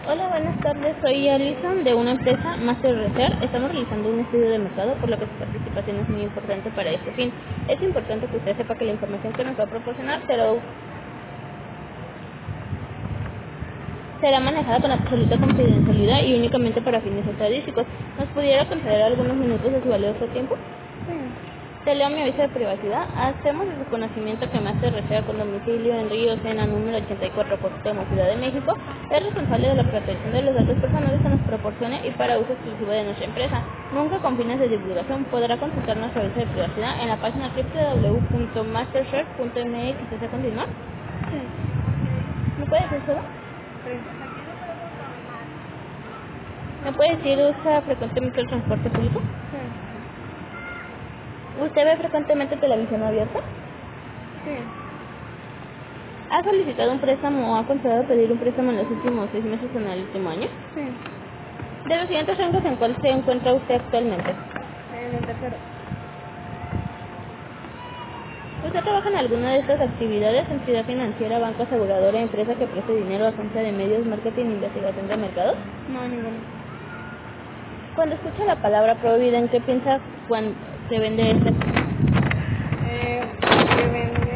Hola, buenas tardes. Soy Alison de una empresa Master Research. Estamos realizando un estudio de mercado, por lo que su participación es muy importante para este fin. Es importante que usted sepa que la información que nos va a proporcionar será manejada con absoluta confidencialidad y únicamente para fines estadísticos. ¿Nos pudiera conceder algunos minutos de su valioso tiempo? Te leo mi aviso de privacidad. Hacemos el reconocimiento que Master Research, con domicilio en Río Sena número 84, Cuauhtémoc, Ciudad de México, es responsable de la protección de los datos personales que nos proporcione y para uso exclusivo de nuestra empresa. Nunca con fines de divulgación. Podrá consultar nuestro aviso de privacidad en la página www.mastershare.mx. ¿Desea continuar? ¿Me puede decir solo? ¿Me puede decir usa frecuentemente el transporte público? ¿Usted ve frecuentemente televisión abierta? ¿Ha solicitado un préstamo o ha considerado pedir un préstamo en los últimos 6 meses o en el último año? De los siguientes rangos, ¿en cuál se encuentra usted actualmente? En el tercero. ¿Usted trabaja en alguna de estas actividades? ¿Entidad financiera, banco, aseguradora, empresa que preste dinero, agencia de medios, marketing, investigación de mercados? No, ninguno. Cuando escucha la palabra Provida, ¿en qué piensa cuando se vende esta? Que vende,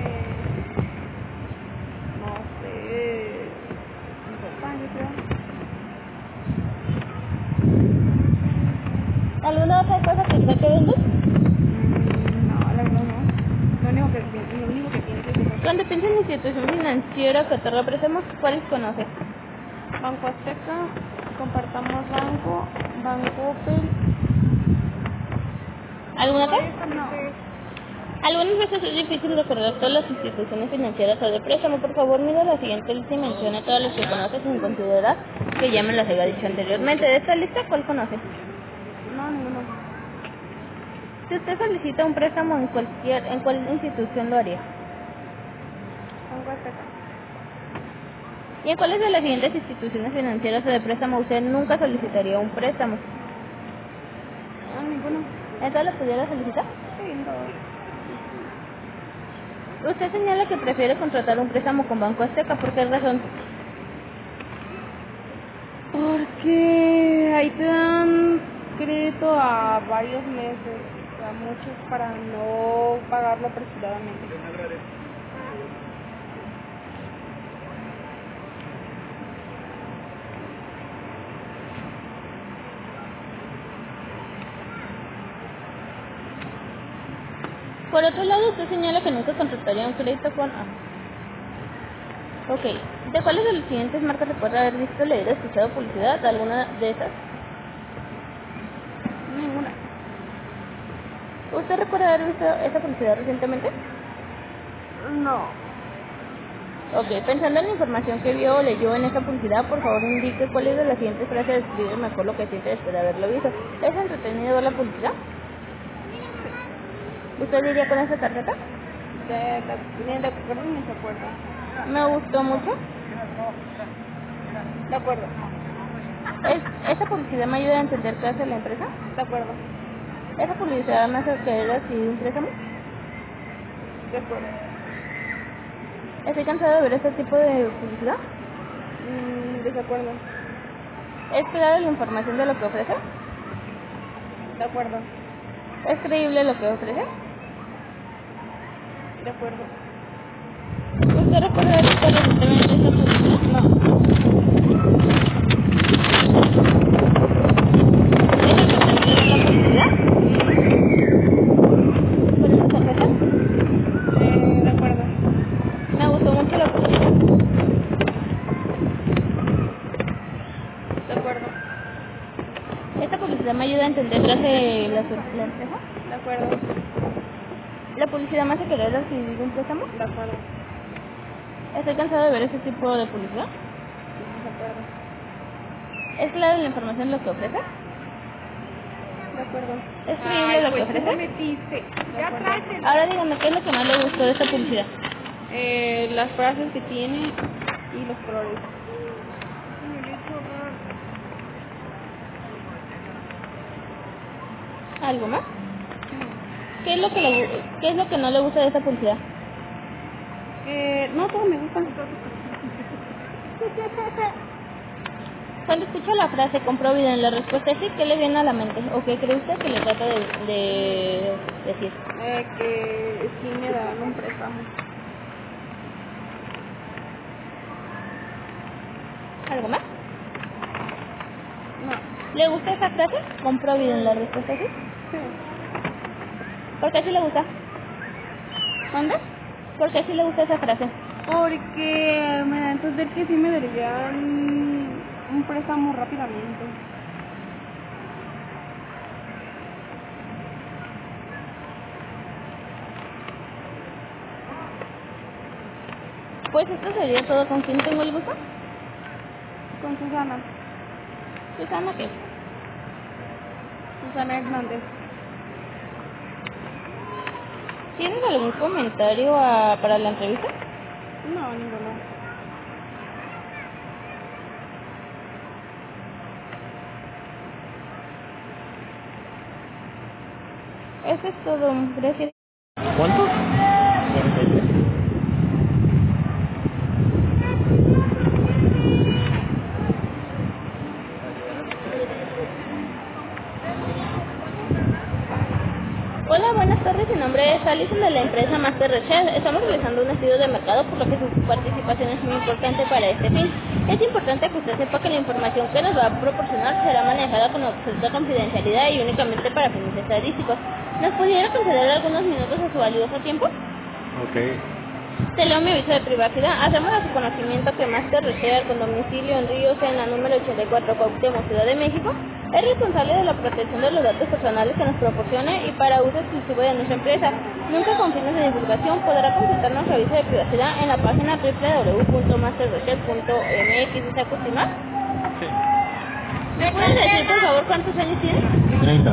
no sé, ropa, yo creo. ¿Alguna otra cosa que cree que vende? No, la verdad no. Lo único que pienso es eso. Cuando piensa en institución financiera que te representamos, ¿cuáles conoce? Banco Azteca, Compartamos Banco, Banco Opel. ¿Alguna otra? No. Algunas veces es difícil recordar todas las instituciones financieras o de préstamo. Por favor, mira la siguiente lista y mencione todas las que conoce sin considerar que ya me las haya dicho anteriormente. De esta lista, ¿cuál conoce? No, ninguno. Si usted solicita un préstamo ¿en cuál institución lo haría? Banco Azteca. ¿Y en cuáles de las siguientes instituciones financieras o de préstamo usted nunca solicitaría un préstamo? No, ninguno. ¿En todas las pudiera solicitar? Sí, en todo. Usted señala que prefiere contratar un préstamo con Banco Azteca. ¿Por qué razón? Porque ahí te dan crédito a varios meses, a muchos, para no pagarlo apresuradamente. Por otro lado, usted señala que nunca contrataría un crédito con... Ok. ¿De cuáles de las siguientes marcas recuerda haber visto, leído, escuchado publicidad? ¿De alguna de esas? Ninguna. ¿Usted recuerda haber visto esa publicidad recientemente? No. Ok. Pensando en la información que vio o leyó en esa publicidad, por favor indique cuáles de las siguientes frases describe mejor lo que siente después de haberlo visto. ¿Es entretenido ver la publicidad? ¿Usted diría con esa tarjeta? Ni de acuerdo ni se acuerda. Me gustó mucho. De acuerdo. ¿Esa publicidad me ayuda a entender qué hace la empresa? De acuerdo. ¿Esa publicidad me hace querer adquirir un préstamo? De acuerdo. Estoy cansado de ver este tipo de publicidad. Desacuerdo. ¿Es clara la información de lo que ofrece? De acuerdo. ¿Es creíble lo que ofrece? De acuerdo. ¿Usted recuerda haber visto recientemente esta publicidad? No. ¿Es entretenido la publicidad? ¿Con esa tarjeta? De acuerdo. Me gustó mucho la publicidad. De acuerdo. ¿Esta publicidad me ayuda a entender qué hace la empresa? De acuerdo. ¿La publicidad me hace querer adquirir un préstamo? De acuerdo. Estoy cansado de ver ese tipo de publicidad. De acuerdo. ¿Es clara la información de lo que ofrece? De acuerdo. ¿Es creíble lo que ofrece? ¿Cómo metiste? Ya traes el... Ahora dígame, ¿qué es lo que más le gustó de esta publicidad? Las frases que tiene y los colores. ¿Algo más? ¿Qué es lo que no le gusta de esta publicidad? No, todo me gusta. Cuando escucha la frase compro vida en la respuesta sí, ¿qué le viene a la mente? ¿O qué cree usted que le trata de decir? Que sí me dan un préstamo. ¿Algo más? No. ¿Le gusta esa frase? ¿Compro vida en la respuesta sí? Sí. ¿Por qué sí le gusta? ¿Dónde? ¿Por qué sí le gusta esa frase? Porque me da a entender que sí me darían un préstamo rápidamente. Pues esto sería todo. ¿Con quién tengo el gusto? Con Susana. Susana, ¿qué? Susana Hernández. ¿Tienes algún comentario para la entrevista? No, ninguno. Eso es todo. Gracias. ¿Cuánto? 43. Hola, buenas tardes. Mi nombre es Alison de la empresa Master Research. Estamos realizando un estudio de mercado, por lo que su participación es muy importante para este fin. Es importante que usted sepa que la información que nos va a proporcionar será manejada con absoluta confidencialidad y únicamente para fines estadísticos. ¿Nos pudiera conceder algunos minutos de su valioso tiempo? Ok. Te leo mi aviso de privacidad. Hacemos a su conocimiento que Master Research, con domicilio en Río Sena, número 84, Cuauhtémoc, Ciudad de México, es responsable de la protección de los datos personales que nos proporcione y para uso exclusivo de nuestra empresa. Nunca con fines de divulgación. Podrá consultar nuestro aviso de privacidad en la página www.masterresearch.mx. ¿Desea continuar? Sí. ¿Me pueden decir, por favor, cuántos años tiene? 30.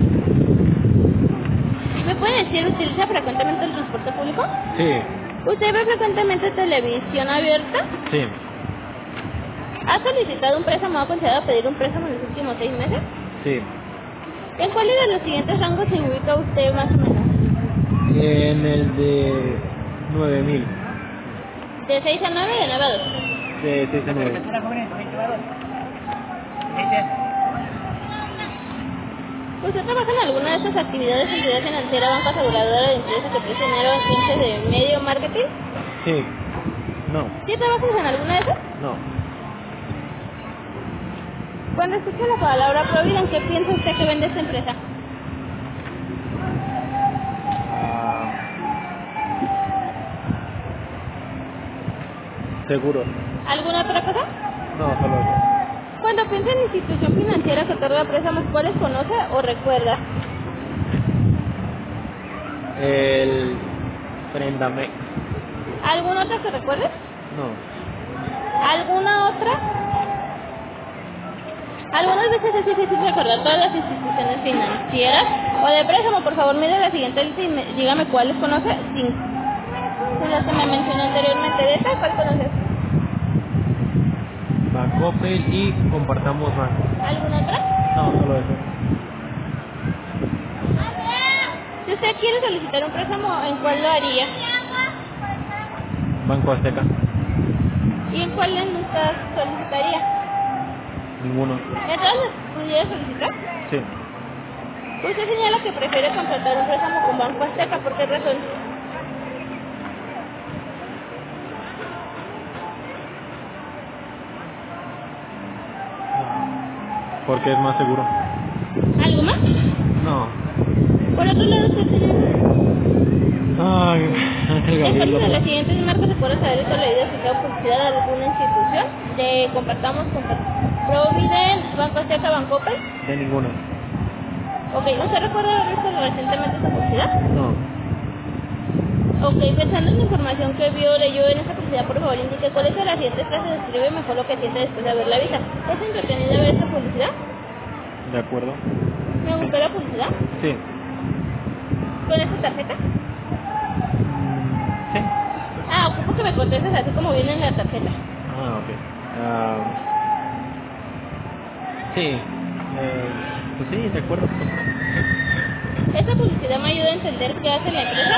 ¿Me pueden decir, utiliza frecuentemente el transporte público? Sí. ¿Usted ve frecuentemente televisión abierta? Sí. ¿Ha solicitado un préstamo o ha considerado pedir un préstamo en los últimos 6 meses? Sí. ¿En cuáles de los siguientes rangos se ubica usted más o menos? En el de 9000. ¿De 6 a 9 de 9 a 2? De 6 a 9. ¿Usted trabaja en alguna de estas actividades, entidad financiera, banca aseguradora, de empresa que presta dinero, agencia de medio marketing? Sí. No. ¿Sí trabajas en alguna de esas? No. Cuando escucha la palabra Provident, ¿qué piensa usted que vende esta empresa? Seguro. ¿Alguna otra cosa? No, solo eso. Cuando piensa en institución financiera que otorga préstamos, ¿cuáles conoce o recuerda? El Prendamex. ¿Alguna otra que recuerde? No. ¿Alguna otra? Algunas veces es difícil recordar todas las instituciones financieras o de préstamo. Por favor, mire la siguiente lista y dígame cuáles conoce sin las que me mencionó anteriormente. ¿De estas cuál conoces? Bancoppel y Compartamos Banco. ¿Alguna otra? No, solo eso. Si usted quiere solicitar un préstamo, ¿en cuál lo haría? Banco Azteca. ¿Y en cuál nunca solicitaría? Ninguno. ¿En todas las pudiera solicitar? Sí. Usted señala que prefiere contratar un préstamo con Banco Azteca. ¿Por qué razón? Porque es más seguro. ¿Algo más? No. Por otro lado, usted señala... Ay, Ángel ¿En Gabriel cuáles de López. las siguientes marcas se puede saber esto leído si sea publicidad de alguna institución? De Compartamos con Provident, Banco Azteca, Bancoppel. De ninguno. Ok, ¿usted recuerda haber visto recientemente esta publicidad? No. Ok, pensando en la información que vio, leyó en esta publicidad, por favor indique cuáles de las siguientes frases describe mejor lo que siente después de haberla visto. ¿Es entretenido ver esta publicidad? De acuerdo. ¿Me gustó la publicidad? Sí. ¿Con esta tarjeta? Sí. Ah, ocupo que me contestes así como viene en la tarjeta. Ah, ok. Sí. Pues sí, de acuerdo. ¿Esta publicidad me ayuda a entender qué hace la empresa?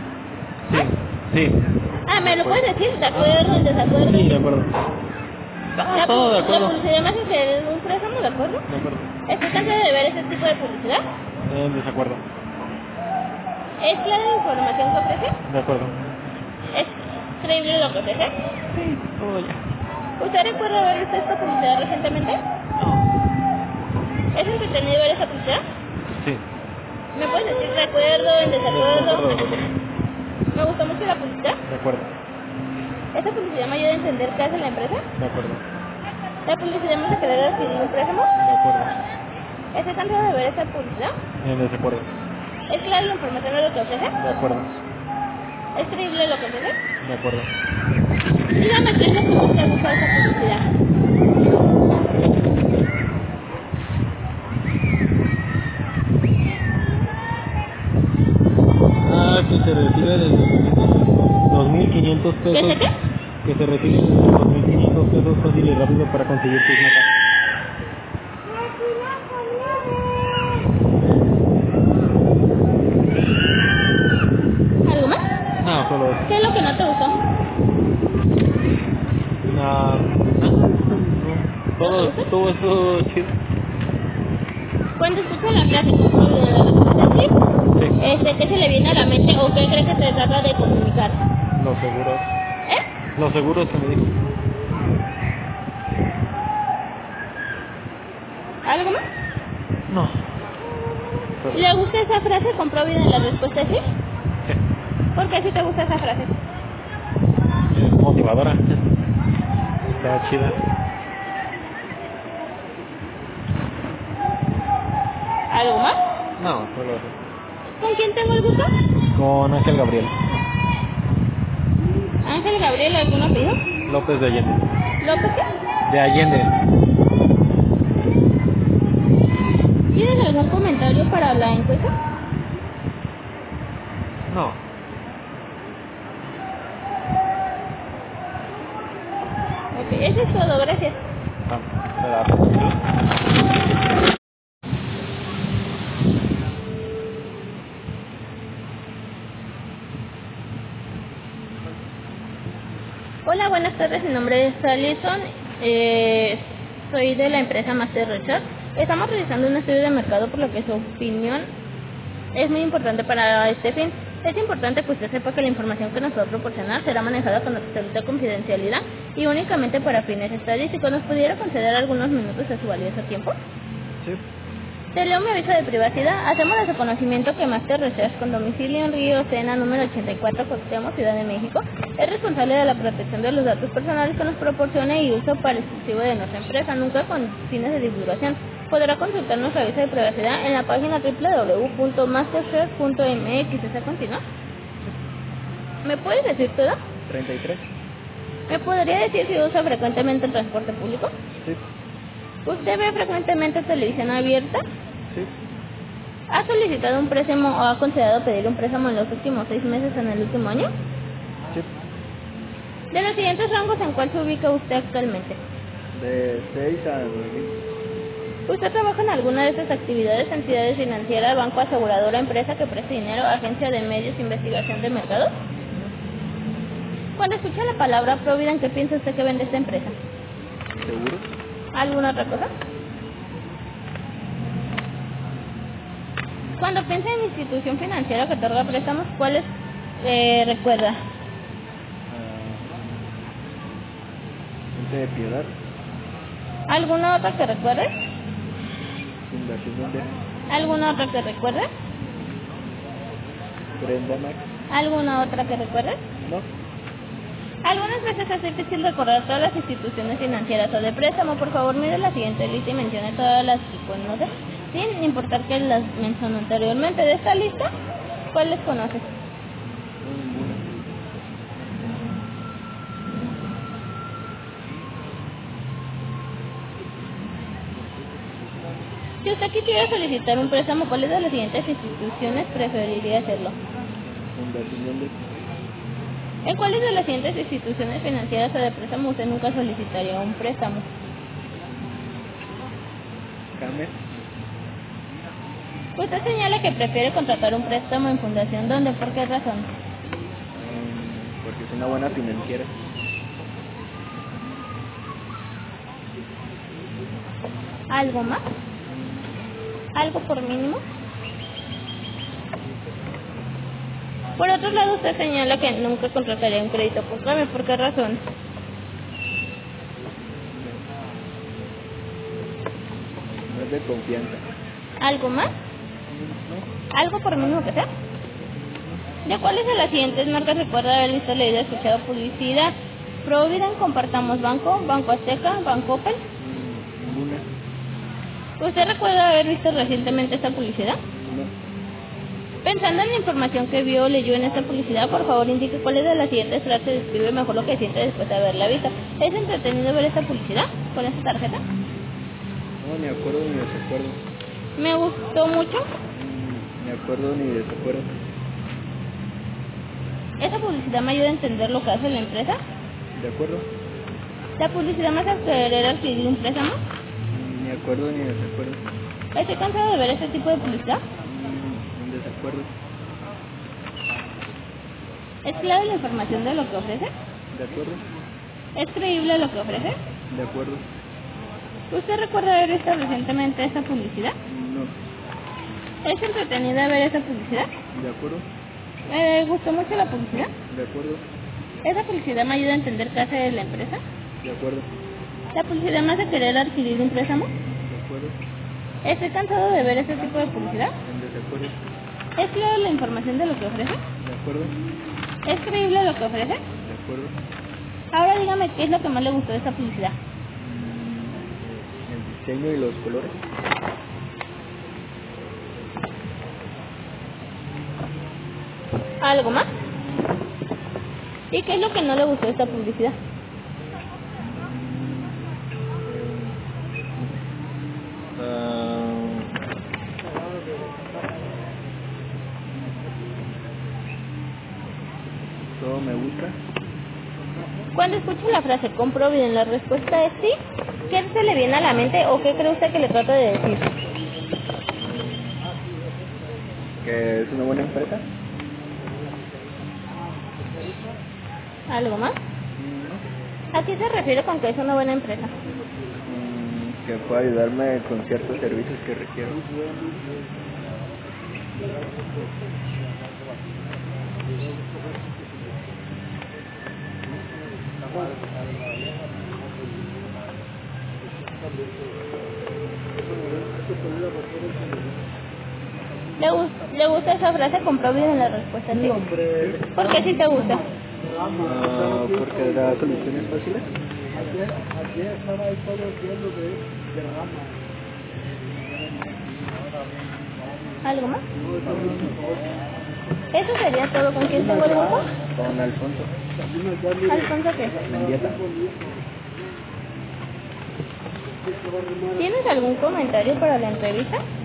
Sí. Sí. Ah, ¿me lo puedes decir? ¿De acuerdo? ¿En desacuerdo? Sí, de acuerdo. todo de La acuerdo. publicidad me hace hacer un préstamo, ¿de acuerdo? De acuerdo. ¿Estás cansado de ver ese tipo de publicidad? En desacuerdo. ¿Es clara la información que ofrece? De acuerdo. ¿Es creíble lo que ofrece? Sí, todo ya. ¿Usted recuerda haber visto esta publicidad recientemente? No. ¿Es entretenido ver esa publicidad? Sí. ¿Me puedes decir de acuerdo, en De desacuerdo? acuerdo, de acuerdo. Me gustó mucho la publicidad. De acuerdo. ¿Esta publicidad me ayuda a entender qué hace la empresa? De acuerdo. ¿La publicidad me hace querer adquirir un préstamo? De acuerdo. ¿Estás cansado de ver esta publicidad? En desacuerdo. ¿Es clara la información de lo que ofrece? De acuerdo. ¿Es creíble lo que ofrece? De acuerdo. Dígame qué es lo que más te gusta de esa publicidad. Que se retire desde 2.500 ¿Qué pesos. sé qué? Que se retire desde 2.500 pesos fácil y rápido para conseguir tus metas. ¿Algo más? No, solo eso. ¿Qué es lo que no te gustó? Todo eso chido. Cuando escucha la frase "compro de la respuesta Sí. ¿qué se le viene a la mente o qué cree que se trata de comunicar? Los seguros. ¿Eh? Los seguros que me dijo. ¿Algo más? No. Solo. ¿Le gusta esa frase? ¿Compró bien en la respuesta sí? Sí. ¿Por qué sí te gusta esa frase? Motivadora. Está chida. ¿Algo más? No, solo eso. ¿Con quién tengo el gusto? Con Ángel Gabriel. Ángel Gabriel, ¿algún apellido? López de Allende. ¿López qué? De Allende. ¿Tienes algún comentario para la encuesta? No. Ok, eso es todo, gracias. Hola, buenas tardes, mi nombre es Alison, soy de la empresa Master Research. Estamos realizando un estudio de mercado por lo que su opinión es muy importante para este fin. Es importante que usted sepa que la información que nos va a proporcionar será manejada con absoluta confidencialidad y únicamente para fines estadísticos. ¿Nos pudiera conceder algunos minutos de su valioso tiempo? Sí. Te leo mi aviso de privacidad. Hacemos de su conocimiento que Master Research, con domicilio en Río Sena, número 84, Cuauhtémoc, Ciudad de México, es responsable de la protección de los datos personales que nos proporcione y uso para exclusivo de nuestra empresa, nunca con fines de divulgación. Podrá consultar nuestro aviso de privacidad en la página www.mastershare.mx. ¿Está continua? ¿Me puedes decir todo? 33. ¿Me podría decir si usa frecuentemente el transporte público? Sí. ¿Usted ve frecuentemente televisión abierta? Sí. ¿Ha solicitado un préstamo o ha considerado pedir un préstamo en los últimos 6 meses en el último año? Sí. De los siguientes rangos, ¿en cuál se ubica usted actualmente? De 6 a 9. ¿Usted trabaja en alguna de estas actividades, entidades financieras, banco, aseguradora, empresa que preste dinero, agencia de medios, investigación de mercados? Cuando escucha la palabra Provident, ¿qué piensa usted que vende esta empresa? ¿Seguro? ¿Alguna otra cosa? Cuando piensa en institución financiera que otorga préstamos, ¿cuáles recuerda? Gente de Piedad. ¿Alguna otra que recuerde? Fundación Mundial. ¿Alguna otra que recuerde? Brenda Max. ¿Alguna otra que recuerde? No. Algunas veces es difícil recordar todas las instituciones financieras o de préstamo. Por favor, mire la siguiente lista y mencione todas las que conoce, sin importar que las mencioné anteriormente. De esta lista, ¿cuáles conoces? Si usted quisiera solicitar un préstamo, ¿cuáles de las siguientes instituciones preferiría hacerlo? Fundación Mundial. ¿En cuáles de las siguientes instituciones financieras o de préstamo usted nunca solicitaría un préstamo? Camer. Usted señala que prefiere contratar un préstamo en fundación. ¿Dónde? ¿Por qué razón? Porque es una buena financiera. ¿Algo más? ¿Algo por mínimo? Por otro lado, usted señala que nunca contrataría un crédito por trámite. ¿Por qué razón? No es de confianza. ¿Algo más? No. ¿Algo por mínimo que sea? ¿De cuáles de las siguientes marcas recuerda haber visto, leído, escuchado publicidad? Provident, Compartamos Banco, Banco Azteca, Banco Opel. Ninguna. ¿Usted recuerda haber visto recientemente esta publicidad? No. Pensando en la información que vio o leyó en esta publicidad, por favor indique cuáles de las siguientes frases describe mejor lo que siente después de haberla visto. ¿Es entretenido ver esta publicidad con esta tarjeta? No, ni acuerdo ni desacuerdo. ¿Me gustó mucho? Ni acuerdo ni desacuerdo. ¿Esa publicidad me ayuda a entender lo que hace la empresa? ¿De acuerdo? ¿La publicidad me hace querer adquirir un préstamo? Ni acuerdo ni desacuerdo. ¿Estoy cansado de ver este tipo de publicidad? En desacuerdo. ¿Es clave la información de lo que ofrece? ¿De acuerdo? ¿Es creíble lo que ofrece? ¿De acuerdo? ¿Usted recuerda haber visto recientemente esta publicidad? No. ¿Es entretenida ver esa publicidad? ¿De acuerdo? ¿Me gustó mucho la publicidad? ¿De acuerdo? ¿Esa publicidad me ayuda a entender qué hace la empresa? ¿De acuerdo? ¿La publicidad me hace querer adquirir un préstamo? ¿De acuerdo? ¿Estoy cansado de ver ese tipo de publicidad? En desacuerdo. ¿Es clara la información de lo que ofrece? ¿De acuerdo? ¿Es creíble lo que ofrece? ¿De acuerdo? Ahora dígame qué es lo que más le gustó de esta publicidad. El diseño y los colores. ¿Algo más? ¿Y qué es lo que no le gustó de esta publicidad? Todo me gusta. Cuando escucha la frase compro bien, la respuesta es sí. ¿Qué se le viene a la mente o qué cree usted que le trata de decir? Que es una buena empresa. ¿Algo más? ¿A qué se refiere con que es una buena empresa? Que pueda ayudarme con ciertos servicios que requiero. ¿Le gusta esa frase? Compró bien, la respuesta es sí. ¿Por qué sí te gusta? Porque da soluciones fáciles. ¿Algo más? ¿Eso sería todo? ¿Con quién tengo el gusto? Con Alfonso. ¿Alfonso qué? Mendieta. ¿Tienes algún comentario para la entrevista?